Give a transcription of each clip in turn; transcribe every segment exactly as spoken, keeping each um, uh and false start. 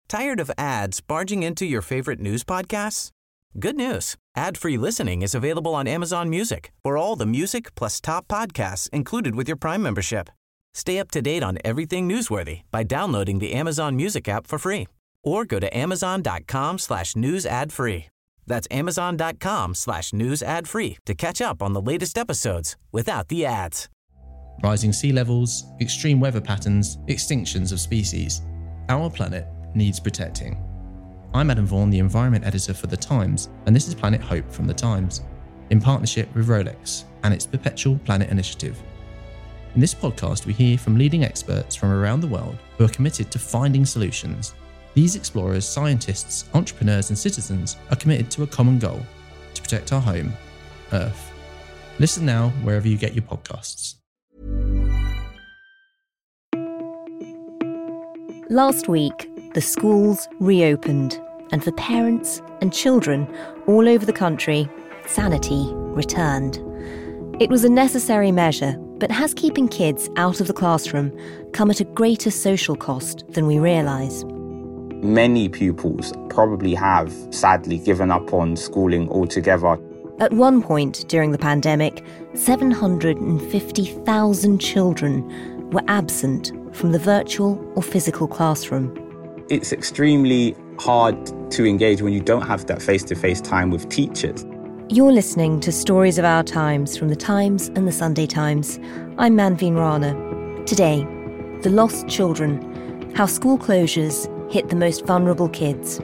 Tired of ads barging into your favorite news podcasts? Good news. Ad-free listening is available on Amazon Music for all the music plus top podcasts included with your Prime membership. Stay up to date on everything newsworthy by downloading the Amazon Music app for free or go to amazon.com slash news ad free. That's amazon.com slash news ad free to catch up on the latest episodes without the ads. Rising sea levels, extreme weather patterns, extinctions of species. Our planet needs protecting. I'm Adam Vaughan, the environment editor for The Times, and this is Planet Hope from The Times, in partnership with Rolex and its Perpetual Planet Initiative. In this podcast, we hear from leading experts from around the world who are committed to finding solutions. These explorers, scientists, entrepreneurs, and citizens are committed to a common goal: to protect our home, Earth. Listen now wherever you get your podcasts. Last week, the schools reopened, and for parents and children all over the country, sanity returned. It was a necessary measure, but has keeping kids out of the classroom come at a greater social cost than we realise? Many pupils probably have sadly given up on schooling altogether. At one point during the pandemic, seven hundred fifty thousand children were absent from the virtual or physical classroom. It's extremely hard to engage when you don't have that face-to-face time with teachers. You're listening to Stories of Our Times from The Times and The Sunday Times. I'm Manveen Rana. Today, the lost children, how school closures hit the most vulnerable kids.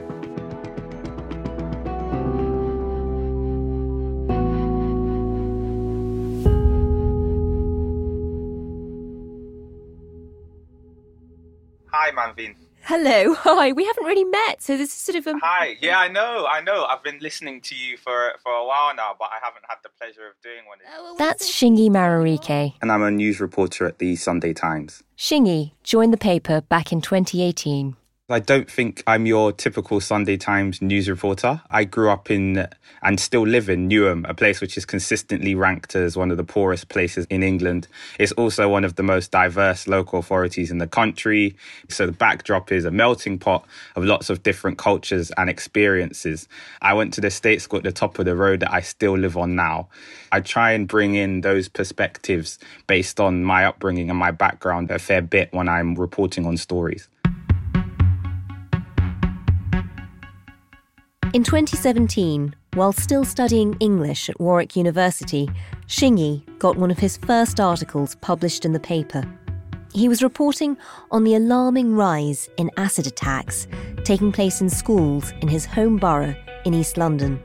Hi, Manveen. Hello, hi. We haven't really met, so this is sort of a... Hi. Yeah, I know, I know. I've been listening to you for for a while now, but I haven't had the pleasure of doing one. That's Shingi Mararike. And I'm a news reporter at the Sunday Times. Shingi joined the paper back in twenty eighteen. I don't think I'm your typical Sunday Times news reporter. I grew up in and still live in Newham, a place which is consistently ranked as one of the poorest places in England. It's also one of the most diverse local authorities in the country. So the backdrop is a melting pot of lots of different cultures and experiences. I went to the state school at the top of the road that I still live on now. I try and bring in those perspectives based on my upbringing and my background a fair bit when I'm reporting on stories. In twenty seventeen, while still studying English at Warwick University, Shingi got one of his first articles published in the paper. He was reporting on the alarming rise in acid attacks taking place in schools in his home borough in East London.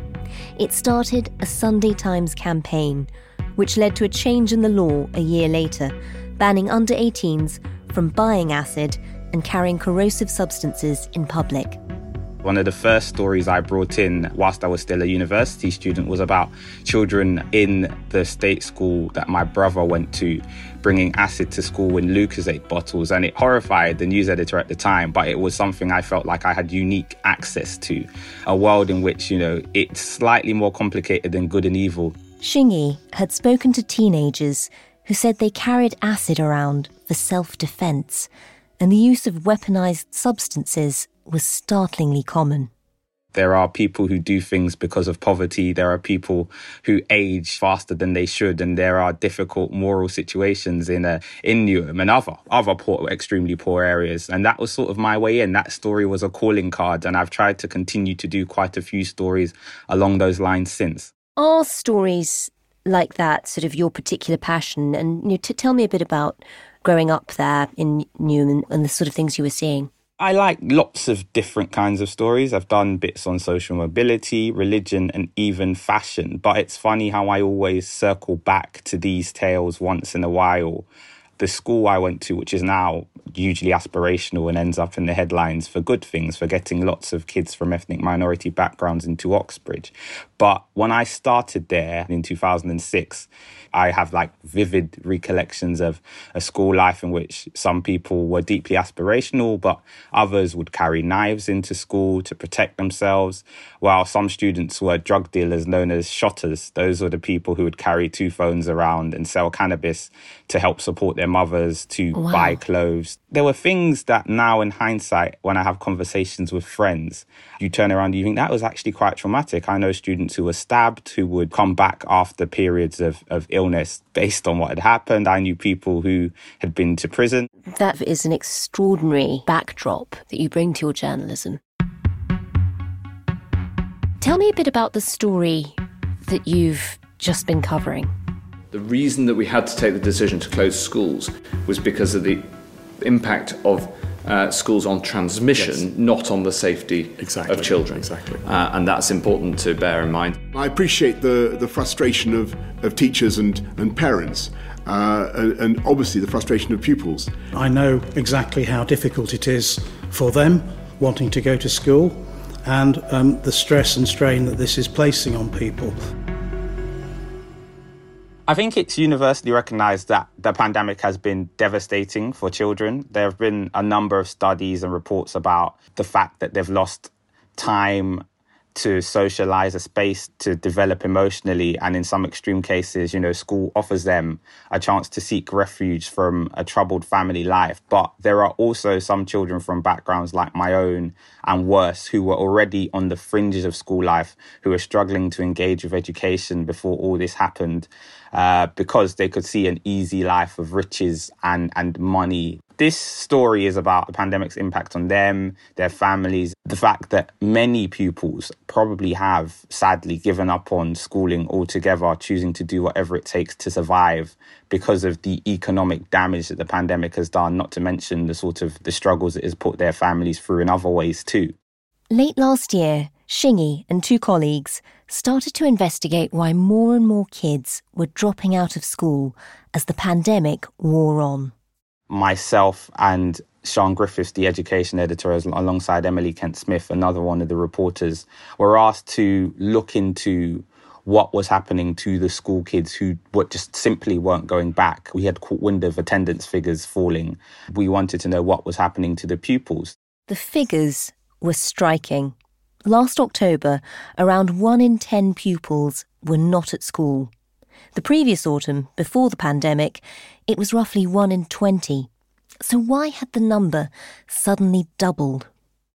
It started a Sunday Times campaign, which led to a change in the law a year later, banning under eighteens from buying acid and carrying corrosive substances in public. One of the first stories I brought in whilst I was still a university student was about children in the state school that my brother went to bringing acid to school in Lucozade bottles, and it horrified the news editor at the time, but it was something I felt like I had unique access to, a world in which, you know, it's slightly more complicated than good and evil. Shingi had spoken to teenagers who said they carried acid around for self-defence, and the use of weaponised substances was startlingly common. There are people who do things because of poverty. There are people who age faster than they should. And there are difficult moral situations in a, in Newham and other, other poor, extremely poor areas. And that was sort of my way in. That story was a calling card. And I've tried to continue to do quite a few stories along those lines since. Are stories like that sort of your particular passion? And you know, to tell me a bit about growing up there in Newham and, and the sort of things you were seeing. I like lots of different kinds of stories. I've done bits on social mobility, religion, and even fashion. But it's funny how I always circle back to these tales once in a while. The school I went to, which is now hugely aspirational and ends up in the headlines for good things, for getting lots of kids from ethnic minority backgrounds into Oxbridge. But when I started there in two thousand six, I have like vivid recollections of a school life in which some people were deeply aspirational, but others would carry knives into school to protect themselves, while some students were drug dealers known as shotters. Those were the people who would carry two phones around and sell cannabis to help support their mothers to Wow. buy clothes. There were things that now in hindsight, when I have conversations with friends, you turn around and you think that was actually quite traumatic. I know students who were stabbed who would come back after periods of, of illness based on what had happened. I knew people who had been to prison. That is an extraordinary backdrop that you bring to your journalism. Tell me a bit about the story that you've just been covering. The reason that we had to take the decision to close schools was because of the impact of uh, schools on transmission, yes. not on the safety exactly. of children. Exactly. Uh, and that's important to bear in mind. I appreciate the, the frustration of, of teachers and, and parents, uh, and, and obviously the frustration of pupils. I know exactly how difficult it is for them wanting to go to school, and um, the stress and strain that this is placing on people. I think it's universally recognised that the pandemic has been devastating for children. There have been a number of studies and reports about the fact that they've lost time to socialise, a space to develop emotionally. And in some extreme cases, you know, school offers them a chance to seek refuge from a troubled family life. But there are also some children from backgrounds like my own and worse who were already on the fringes of school life, who are struggling to engage with education before all this happened, uh, because they could see an easy life of riches and, and money. This story is about the pandemic's impact on them, their families, the fact that many pupils probably have sadly given up on schooling altogether, choosing to do whatever it takes to survive because of the economic damage that the pandemic has done, not to mention the sort of the struggles it has put their families through in other ways too. Late last year, Shingy and two colleagues started to investigate why more and more kids were dropping out of school as the pandemic wore on. Myself and Sean Griffiths, the education editor, alongside Emily Kent-Smith, another one of the reporters, were asked to look into what was happening to the school kids who were just simply weren't going back. We had caught wind of attendance figures falling. We wanted to know what was happening to the pupils. The figures were striking. Last October, around one in ten pupils were not at school. The previous autumn, before the pandemic, it was roughly one in twenty. So why had the number suddenly doubled?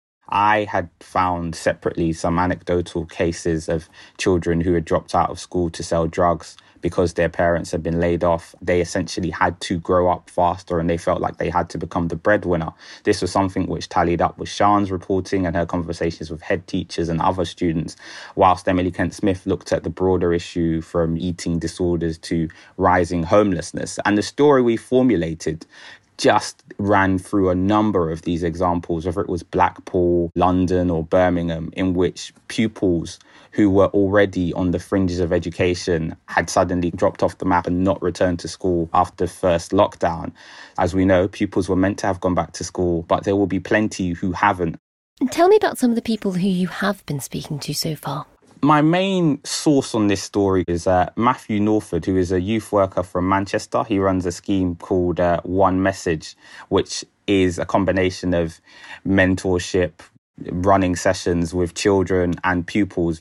I had found separately some anecdotal cases of children who had dropped out of school to sell drugs because their parents had been laid off. They essentially had to grow up faster and they felt like they had to become the breadwinner. This was something which tallied up with Sian's reporting and her conversations with head teachers and other students, whilst Emily Kent-Smith looked at the broader issue from eating disorders to rising homelessness. And the story we formulated just ran through a number of these examples, whether it was Blackpool, London or Birmingham, in which pupils who were already on the fringes of education had suddenly dropped off the map and not returned to school after the first lockdown. As we know, pupils were meant to have gone back to school, but there will be plenty who haven't. Tell me about some of the people who you have been speaking to so far. My main source on this story is uh, Matthew Norford, who is a youth worker from Manchester. He runs a scheme called uh, One Message, which is a combination of mentorship, running sessions with children and pupils.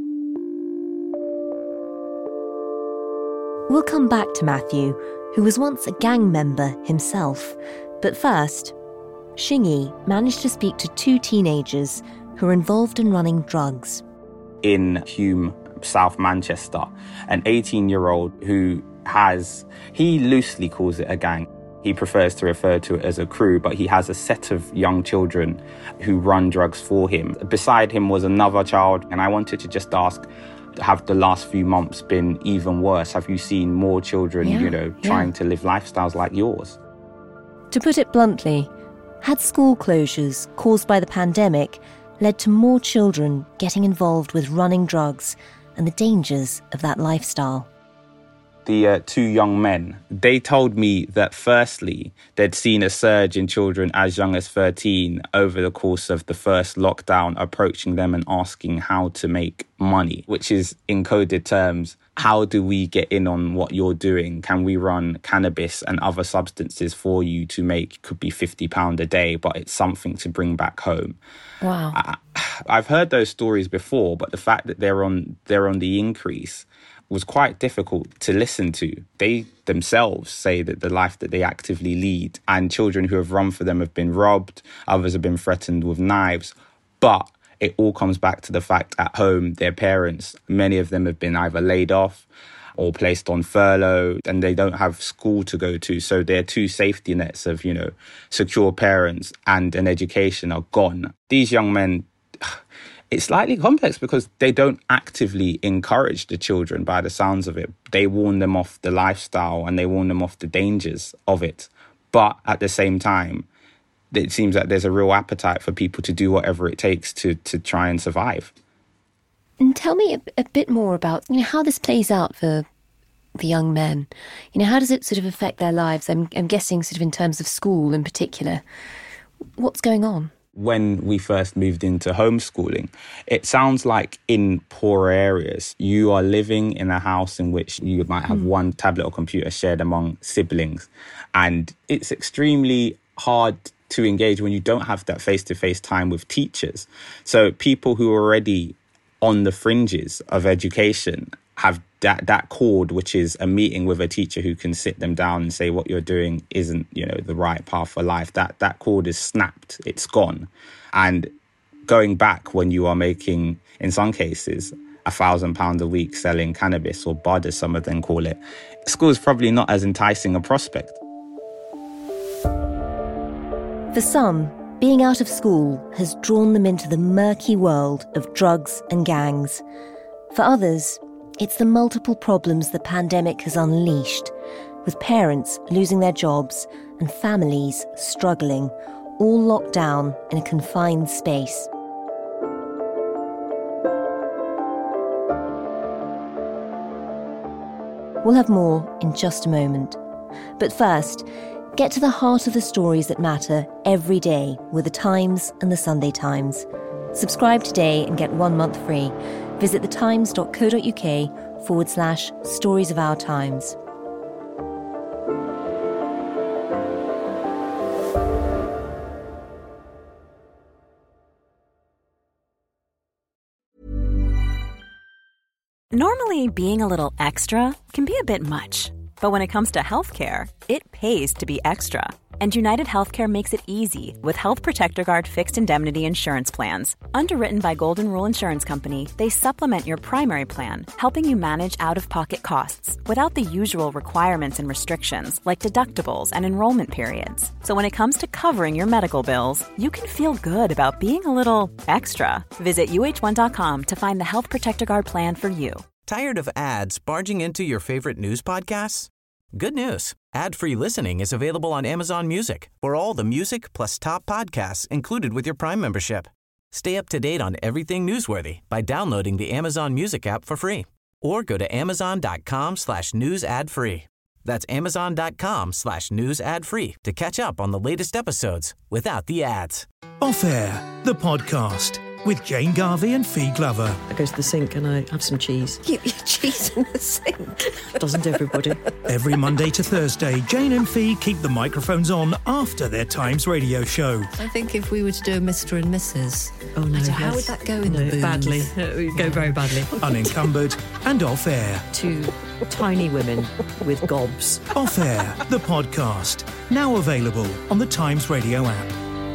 We'll come back to Matthew, who was once a gang member himself. But first, Shingy managed to speak to two teenagers who are involved in running drugs. In Hume, South Manchester, an eighteen-year-old who has, he loosely calls it a gang. He prefers to refer to it as a crew, but he has a set of young children who run drugs for him. Beside him was another child, and I wanted to just ask, have the last few months been even worse? Have you seen more children, yeah, you know, yeah. trying to live lifestyles like yours? To put it bluntly, had school closures caused by the pandemic led to more children getting involved with running drugs and the dangers of that lifestyle? The uh, two young men, they told me that firstly, they'd seen a surge in children as young as thirteen over the course of the first lockdown, approaching them and asking how to make money, which is in coded terms, how do we get in on what you're doing? Can we run cannabis and other substances for you to make, could be fifty pounds a day, but it's something to bring back home. Wow. I, I've heard those stories before, but the fact that they're on they're on the increase was quite difficult to listen to. They themselves say that the life that they actively lead, and children who have run for them have been robbed, others have been threatened with knives. But it all comes back to the fact at home, their parents, many of them have been either laid off or placed on furlough, and they don't have school to go to. So their two safety nets of, you know, secure parents and an education are gone. These young men, it's slightly complex because they don't actively encourage the children by the sounds of it. They warn them off the lifestyle and they warn them off the dangers of it. But at the same time, it seems like there's a real appetite for people to do whatever it takes to to try and survive. And tell me a, a bit more about, you know, how this plays out for the young men. You know, how does it sort of affect their lives? I'm, I'm guessing sort of in terms of school in particular. What's going on? When we first moved into homeschooling, it sounds like in poorer areas, you are living in a house in which you might have mm. one tablet or computer shared among siblings. And it's extremely hard to engage when you don't have that face-to-face time with teachers. So people who are already on the fringes of education have that that cord, which is a meeting with a teacher who can sit them down and say what you're doing isn't, you know, the right path for life. That that cord is snapped, it's gone. And going back when you are making, in some cases, a thousand pounds a week selling cannabis or bud, as some of them call it, school is probably not as enticing a prospect. For some, being out of school has drawn them into the murky world of drugs and gangs. For others, it's the multiple problems the pandemic has unleashed, with parents losing their jobs and families struggling, all locked down in a confined space. We'll have more in just a moment. But first, get to the heart of the stories that matter every day with The Times and The Sunday Times. Subscribe today and get one month free. Visit thetimes.co.uk forward slash stories of our times. Normally, being a little extra can be a bit much. But when it comes to healthcare, it pays to be extra. And United Healthcare makes it easy with Health Protector Guard fixed indemnity insurance plans. Underwritten by Golden Rule Insurance Company, they supplement your primary plan, helping you manage out-of-pocket costs without the usual requirements and restrictions like deductibles and enrollment periods. So when it comes to covering your medical bills, you can feel good about being a little extra. Visit U H one dot com to find the Health Protector Guard plan for you. Tired of ads barging into your favorite news podcasts? Good news. Ad-free listening is available on Amazon Music for all the music plus top podcasts included with your Prime membership. Stay up to date on everything newsworthy by downloading the Amazon Music app for free or go to amazon.com slash news ad free. That's amazon.com slash news ad free to catch up on the latest episodes without the ads. Off Air, the podcast with Jane Garvey and Fee Glover. I go to the sink and I have some cheese. Keep your cheese in the sink. Doesn't everybody? Every Monday to Thursday, Jane and Fee keep the microphones on after their Times radio show. I think if we were to do a Mister and Missus Oh no, so how would that go in no, the booth? Badly. It would go very badly. Unencumbered and Off Air. Two tiny women with gobs. Off Air, the podcast. Now available on the Times radio app.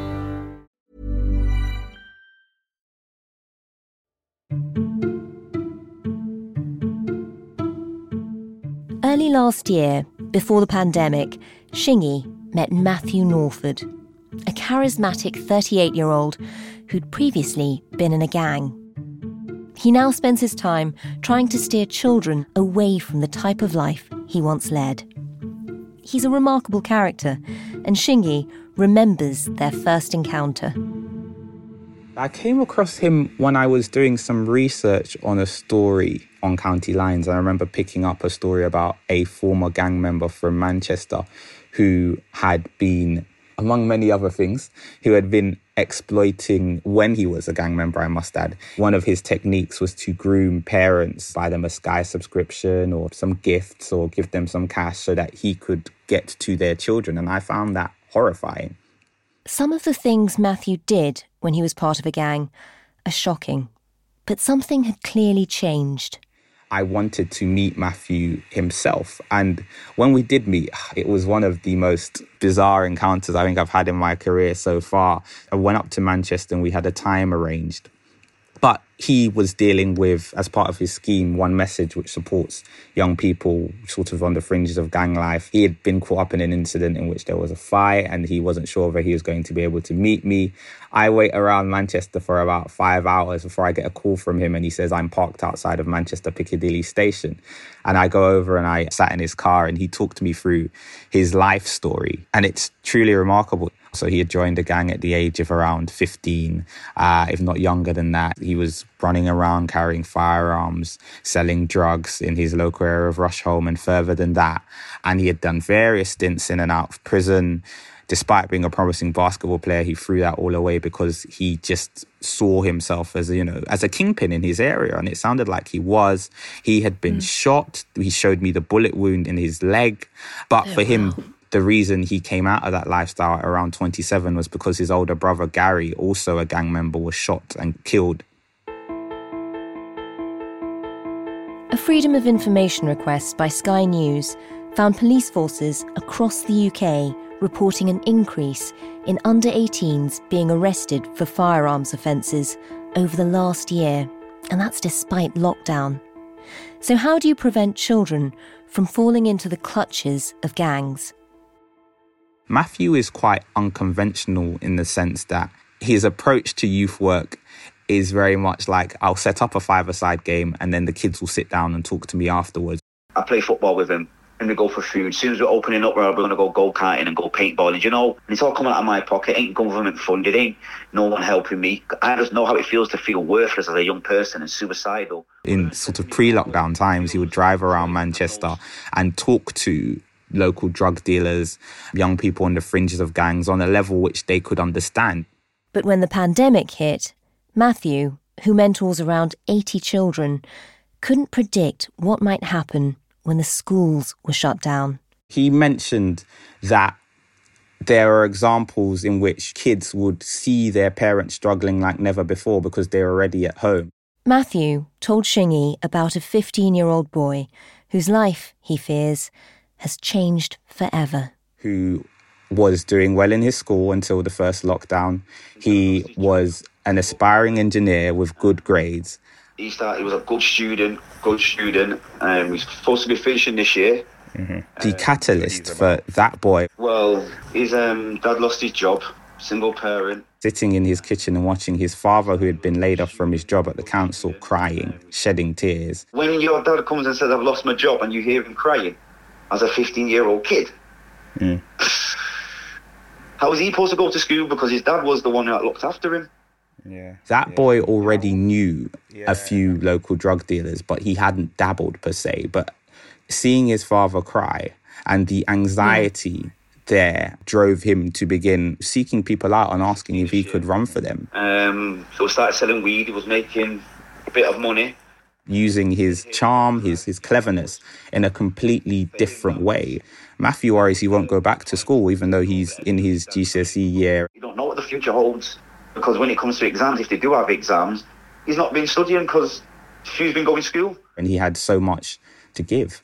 Early last year, before the pandemic, Shingy met Matthew Norford, a charismatic thirty-eight-year-old who'd previously been in a gang. He now spends his time trying to steer children away from the type of life he once led. He's a remarkable character, and Shingy remembers their first encounter. I came across him when I was doing some research on a story on County Lines. I remember picking up a story about a former gang member from Manchester who had been, among many other things, who had been exploiting when he was a gang member, I must add. One of his techniques was to groom parents, buy them a Sky subscription or some gifts or give them some cash so that he could get to their children. And I found that horrifying. Some of the things Matthew did when he was part of a gang are shocking, but something had clearly changed. I wanted to meet Matthew himself. And when we did meet, it was one of the most bizarre encounters I think I've had in my career so far. I went up to Manchester and we had a time arranged. But he was dealing with, as part of his scheme, One Message, which supports young people sort of on the fringes of gang life. He had been caught up in an incident in which there was a fight and he wasn't sure whether he was going to be able to meet me. I wait around Manchester for about five hours before I get a call from him and he says, I'm parked outside of Manchester Piccadilly Station. And I go over and I sat in his car and he talked me through his life story. And it's truly remarkable. So he had joined a gang at the age of around fifteen, uh, if not younger than that. He was running around carrying firearms, selling drugs in his local area of Rusholme and further than that. And he had done various stints in and out of prison. Despite being a promising basketball player, he threw that all away because he just saw himself as, you know, as a kingpin in his area. And it sounded like he was. He had been mm. shot. He showed me the bullet wound in his leg. But oh, for him... Wow. The reason he came out of that lifestyle at around twenty-seven was because his older brother, Gary, also a gang member, was shot and killed. A Freedom of Information request by Sky News found police forces across the U K reporting an increase in under eighteens being arrested for firearms offences over the last year, and that's despite lockdown. So how do you prevent children from falling into the clutches of gangs? Matthew is quite unconventional in the sense that his approach to youth work is very much like, I'll set up a five-a-side game and then the kids will sit down and talk to me afterwards. I play football with him and we go for food. As soon as we're opening up, we're going to go go-karting and go paintballing, you know? And it's all coming out of my pocket. It ain't government funded, ain't no one helping me. I just know how it feels to feel worthless as a young person and suicidal. In sort of pre-lockdown times, he would drive around Manchester and talk to local drug dealers, young people on the fringes of gangs on a level which they could understand. But when the pandemic hit, Matthew, who mentors around eighty children, couldn't predict what might happen when the schools were shut down. He mentioned that there are examples in which kids would see their parents struggling like never before because they're already at home. Matthew told Shingy about a fifteen-year-old boy whose life, he fears, has changed forever. Who was doing well in his school until the first lockdown. He was an aspiring engineer with good grades. He started, he was a good student, good student, and um, he's supposed to be finishing this year. Mm-hmm. The uh, catalyst for that boy. Well, his um, dad lost his job, single parent. Sitting in his kitchen and watching his father, who had been laid off from his job at the council, crying, shedding tears. When your dad comes and says, I've lost my job, and you hear him crying, as a fifteen-year-old kid. Mm. How was he supposed to go to school because his dad was the one that looked after him? Yeah. That yeah. boy already knew yeah. a few local drug dealers, but he hadn't dabbled per se. But seeing his father cry and the anxiety yeah. there drove him to begin seeking people out and asking if he could run for them. Um, so he started selling weed. He was making a bit of money. Using his charm, his his cleverness in a completely different way. Matthew worries he won't go back to school even though he's in his G C S E year. You don't know what the future holds because when it comes to exams, if they do have exams, he's not been studying because she's been going to school. And he had so much to give.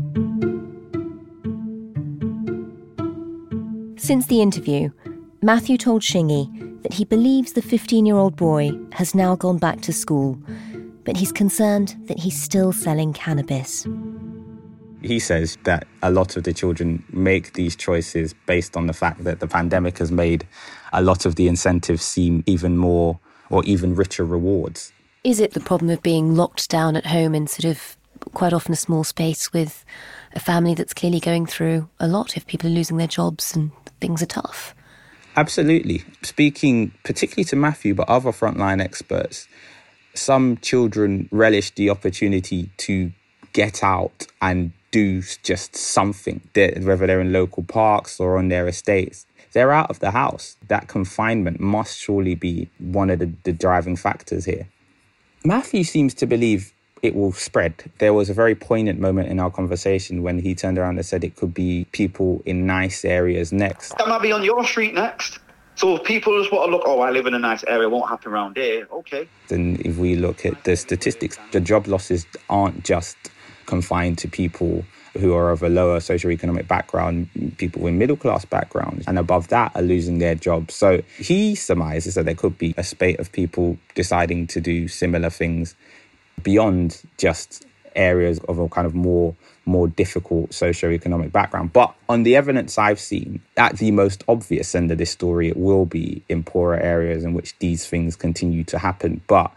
Since the interview, Matthew told Shingy that he believes the fifteen-year-old boy has now gone back to school, but he's concerned that he's still selling cannabis. He says that a lot of the children make these choices based on the fact that the pandemic has made a lot of the incentives seem even more or even richer rewards. Is it the problem of being locked down at home in sort of quite often a small space with a family that's clearly going through a lot if people are losing their jobs and things are tough? Absolutely. Speaking particularly to Matthew, but other frontline experts, some children relish the opportunity to get out and do just something, whether they're in local parks or on their estates. They're out of the house. That confinement must surely be one of the, the driving factors here. Matthew seems to believe it will spread. There was a very poignant moment in our conversation when he turned around and said it could be people in nice areas next. That might be on your street next. So if people just want to look, oh, I live in a nice area, it won't happen around here, okay. Then if we look at the statistics, the job losses aren't just confined to people who are of a lower socioeconomic background. People with middle-class backgrounds and above that are losing their jobs. So he surmises that there could be a spate of people deciding to do similar things beyond just areas of a kind of more more difficult socioeconomic background. But on the evidence I've seen, at the most obvious end of this story, it will be in poorer areas in which these things continue to happen. But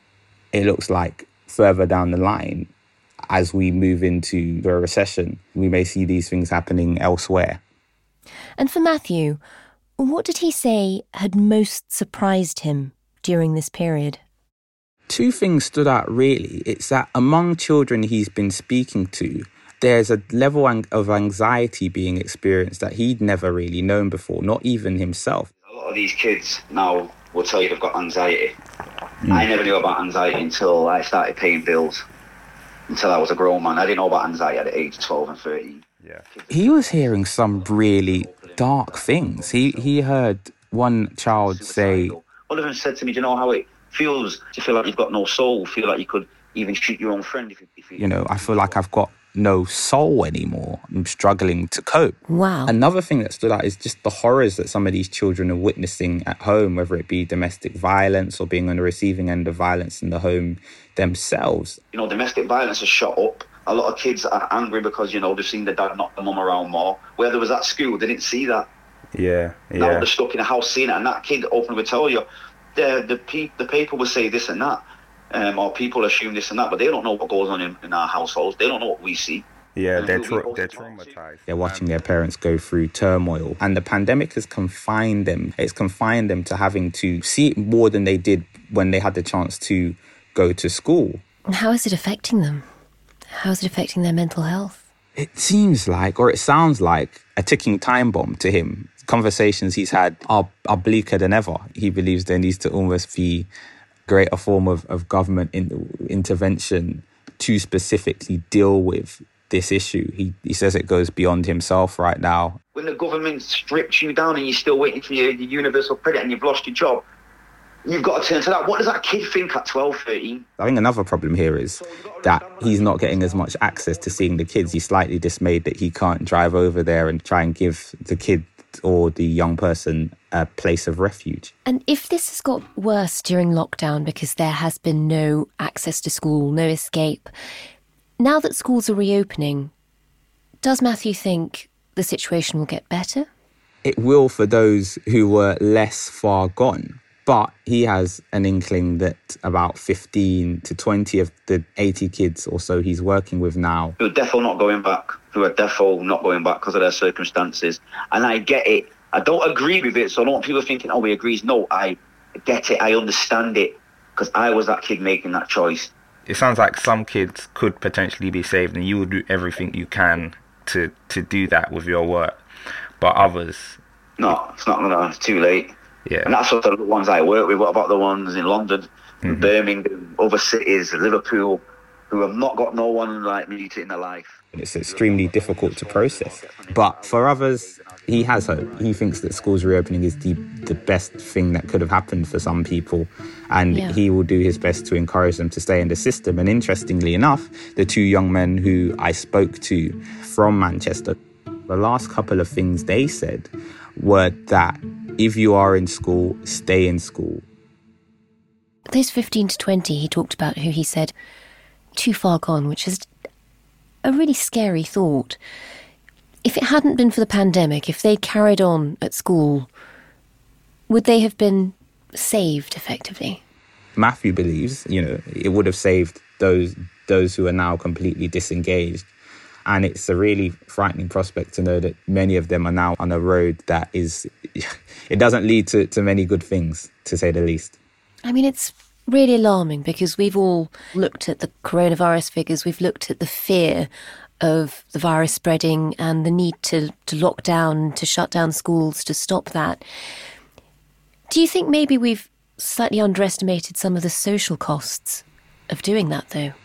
it looks like further down the line, as we move into a recession, we may see these things happening elsewhere. And for Matthew, what did he say had most surprised him during this period? Two things stood out, really. It's that among children he's been speaking to, there's a level of anxiety being experienced that he'd never really known before, not even himself. A lot of these kids now will tell you they've got anxiety. Mm. I never knew about anxiety until I started paying bills, until I was a grown man. I didn't know about anxiety at the age of twelve and thirteen. Yeah. He was hearing some really dark things. He, he heard one child say... One of them said to me, do you know how it feels to feel like you've got no soul, feel like you could even shoot your own friend if you... If you, you know, I feel like I've got no soul anymore. I'm struggling to cope. Wow. Another thing that stood out is just the horrors that some of these children are witnessing at home, whether it be domestic violence or being on the receiving end of violence in the home themselves. You know, domestic violence has shot up. A lot of kids are angry because, you know, they've seen their dad knock their mum around more. Where there was at school, they didn't see that. Yeah, yeah. Now they're stuck in a house seeing it, and that kid openly would tell you, the the, pe- the paper will say this and that. Um, or people assume this and that, but they don't know what goes on in, in our households. They don't know what we see. Yeah, they're, tra- they're traumatized. They're watching their parents go through turmoil. And the pandemic has confined them. It's confined them to having to see it more than they did when they had the chance to go to school. And how is it affecting them? How is it affecting their mental health? It seems like, or it sounds like, a ticking time bomb to him. Conversations he's had are, are bleaker than ever. He believes there needs to almost be greater form of, of government in, intervention to specifically deal with this issue. He he says it goes beyond himself right now. When the government strips you down and you're still waiting for your, your universal credit and you've lost your job, you've got to turn to that. What does that kid think at twelve, thirteen? I think another problem here is that he's not getting as much access to seeing the kids. He's slightly dismayed that he can't drive over there and try and give the kid or the young person a place of refuge. And if this has got worse during lockdown because there has been no access to school, no escape, now that schools are reopening, does Matthew think the situation will get better? It will for those who were less far gone. But he has an inkling that about fifteen to twenty of the eighty kids or so he's working with now, who are defo not going back, who are defo not going back because of their circumstances. And I get it. I don't agree with it, so I don't want people thinking, oh, he agrees. No, I get it. I understand it because I was that kid making that choice. It sounds like some kids could potentially be saved and you will do everything you can to, to do that with your work. But others... No, it's not gonna, it's too late. Yeah. And that's what the ones I work with. What about the ones in London, mm-hmm. Birmingham, other cities, Liverpool, who have not got no one like me in their life? It's extremely difficult to process. But for others, he has hope. He thinks that schools reopening is the, the best thing that could have happened for some people. And yeah. he will do his best to encourage them to stay in the system. And interestingly enough, the two young men who I spoke to from Manchester, the last couple of things they said were that if you are in school, stay in school. Those fifteen to twenty he talked about who he said too far gone, which is a really scary thought. If it hadn't been for the pandemic, if they'd carried on at school, would they have been saved effectively? Matthew believes, you know, it would have saved those those who are now completely disengaged. And it's a really frightening prospect to know that many of them are now on a road that is, it doesn't lead to, to many good things, to say the least. I mean, it's really alarming because we've all looked at the coronavirus figures, we've looked at the fear of the virus spreading and the need to, to lock down, to shut down schools, to stop that. Do you think maybe we've slightly underestimated some of the social costs of doing that, though?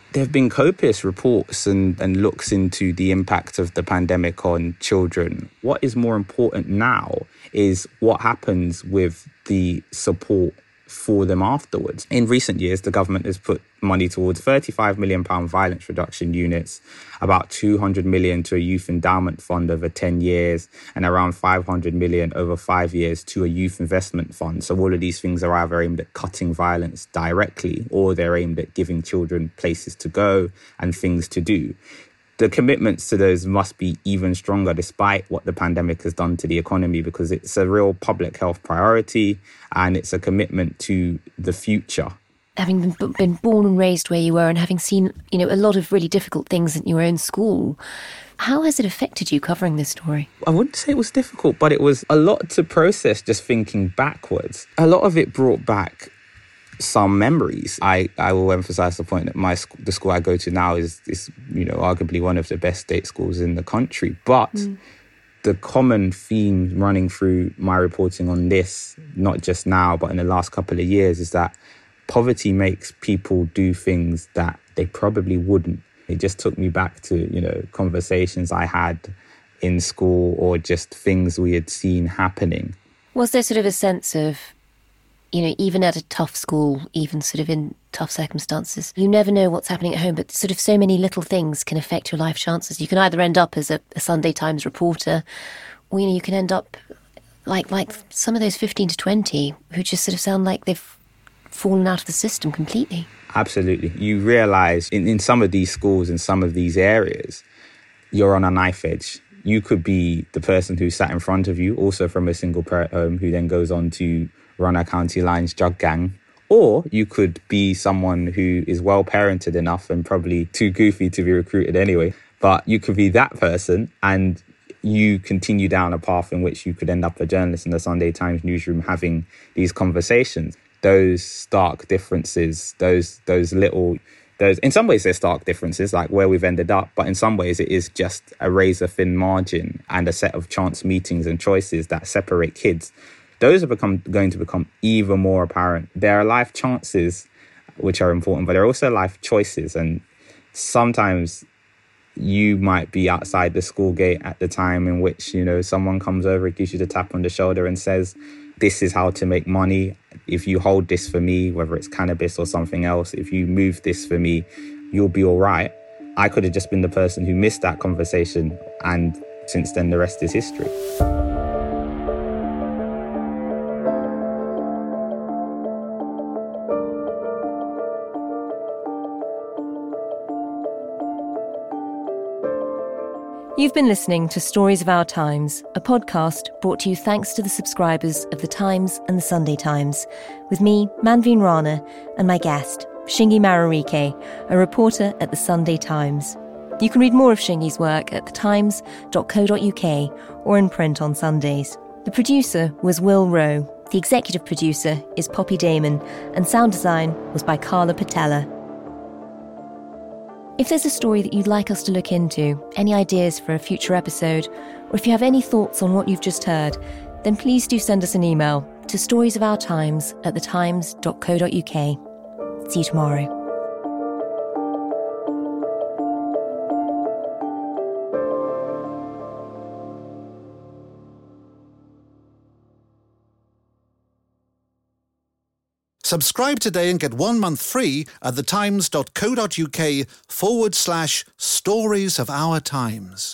There have been copious reports and, and looks into the impact of the pandemic on children. What is more important now is what happens with the support for them afterwards. In recent years, the government has put money towards thirty-five million pounds violence reduction units, about two hundred million pounds to a youth endowment fund over ten years, and around five hundred million pounds over five years to a youth investment fund. So all of these things are either aimed at cutting violence directly, or they're aimed at giving children places to go and things to do. The commitments to those must be even stronger despite what the pandemic has done to the economy, because it's a real public health priority and it's a commitment to the future. Having been, been born and raised where you were and having seen, you know, a lot of really difficult things in your own school, how has it affected you covering this story? I wouldn't say it was difficult, but it was a lot to process just thinking backwards. A lot of it brought back some memories. I, I will emphasise the point that my sc- the school I go to now is, is, you know, arguably one of the best state schools in the country. But mm. the common theme running through my reporting on this, not just now, but in the last couple of years, is that poverty makes people do things that they probably wouldn't. It just took me back to, you know, conversations I had in school or just things we had seen happening. Was there sort of a sense of, you know, even at a tough school, even sort of in tough circumstances, you never know what's happening at home, but sort of so many little things can affect your life chances. You can either end up as a, a Sunday Times reporter, or, you know, you can end up like like some of those fifteen to twenty who just sort of sound like they've fallen out of the system completely. Absolutely. You realise in, in some of these schools, in some of these areas, you're on a knife edge. You could be the person who sat in front of you, also from a single parent home, who then goes on to run a county lines drug gang. Or you could be someone who is well parented enough and probably too goofy to be recruited anyway. But you could be that person and you continue down a path in which you could end up a journalist in the Sunday Times newsroom having these conversations. Those stark differences, those those little, those in some ways they're stark differences, like where we've ended up, but in some ways it is just a razor-thin margin and a set of chance meetings and choices that separate kids. Those are become going to become even more apparent. There are life chances which are important, but there are also life choices. And sometimes you might be outside the school gate at the time in which, you know, someone comes over, gives you the tap on the shoulder and says, this is how to make money. If you hold this for me, whether it's cannabis or something else, if you move this for me, you'll be all right. I could have just been the person who missed that conversation. And since then, the rest is history. You've been listening to Stories of Our Times, a podcast brought to you thanks to the subscribers of The Times and The Sunday Times, with me, Manveen Rana, and my guest, Shingi Mararike, a reporter at The Sunday Times. You can read more of Shingi's work at the times dot co dot uk or in print on Sundays. The producer was Will Rowe, the executive producer is Poppy Damon, and sound design was by Carla Patella. If there's a story that you'd like us to look into, any ideas for a future episode, or if you have any thoughts on what you've just heard, then please do send us an email to storiesofourtimes at the times dot co dot uk. See you tomorrow. Subscribe today and get one month free at the times dot co dot uk forward slash stories of our times.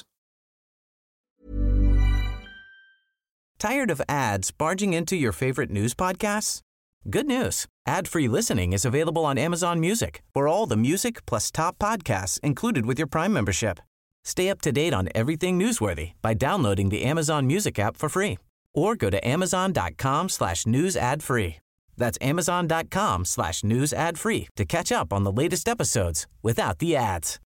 Tired of ads barging into your favorite news podcasts? Good news. Ad-free listening is available on Amazon Music for all the music plus top podcasts included with your Prime membership. Stay up to date on everything newsworthy by downloading the Amazon Music app for free or go to amazon.com slash news ad free. That's amazon.com slash news ad free to catch up on the latest episodes without the ads.